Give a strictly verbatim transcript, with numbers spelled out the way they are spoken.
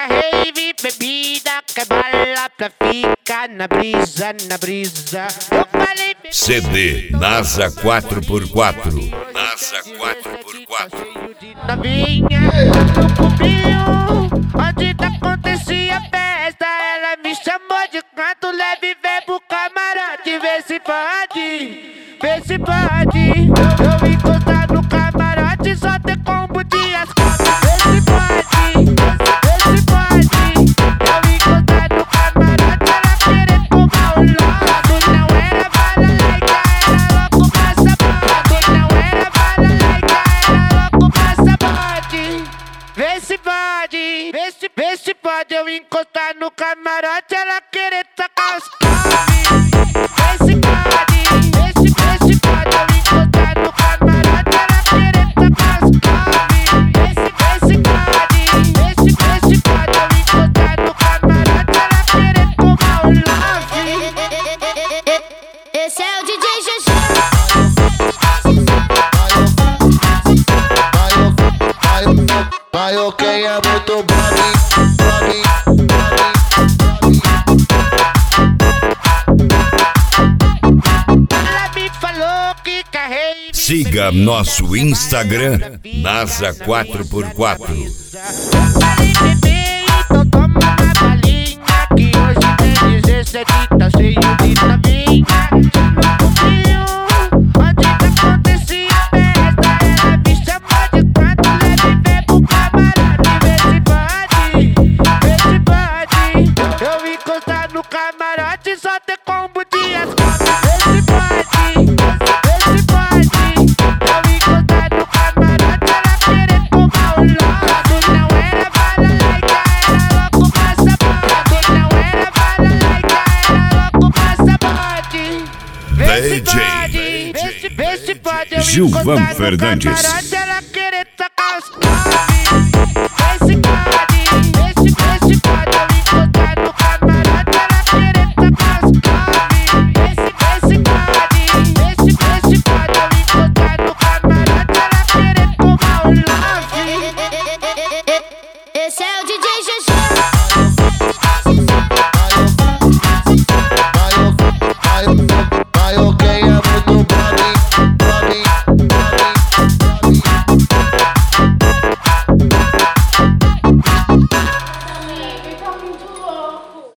rave, bebida, que bala pra ficar na brisa, na brisa. Eu falei C D NASA quatro por quatro. NASA quatro por quatro. novinha, no cubinho, onde acontecia festa. Ela me chamou de canto leve, vem pro camarote. Vê se pode, vê se pode. Eu encostar no camarote, só ter combo de ascaldo. Vê se pode, vê se pode. Eu encostar no camarote, ela querer tomar o lodo. Não era bala laica, era louco passaporte. Não era bala laica, era louco passaporte. Vê se pode, vê se, vê se pode. Eu encostar no camarote, ela querer tacar os come. Vê se pode, vê se, vê se pode. Eu encostar no camarote, ela querer tacar os come. Vê se, vê se pode, vê se, vê se pode. Eu encostar no camarote, ela querer tomar o love. Esse é o D J Juju. Vai, ok, é muito bom, bom, Ela me falou que carrei. Siga nosso Instagram NASA quatro por quatro. Falei, bebê, então toma uma balinha, que hoje tem dezessete, tá cheio de novinha. No cubinho, onde acontecia festa. Ela me chamou de canto leve, vem pro camarote. Vê se pode, vê se pode. Eu encostar no camarote, só ter combo de ascaldo. Vê se pode, vê se pode. Eu encostar no camarote, ela querer tomar o lodo. Não era bala laica, era louco passaporte. Não era bala laica, era louco passaporte. Vê se D J pode, vê se, vê se pode. Eu Gilvan encostar no Fernandes. camarote,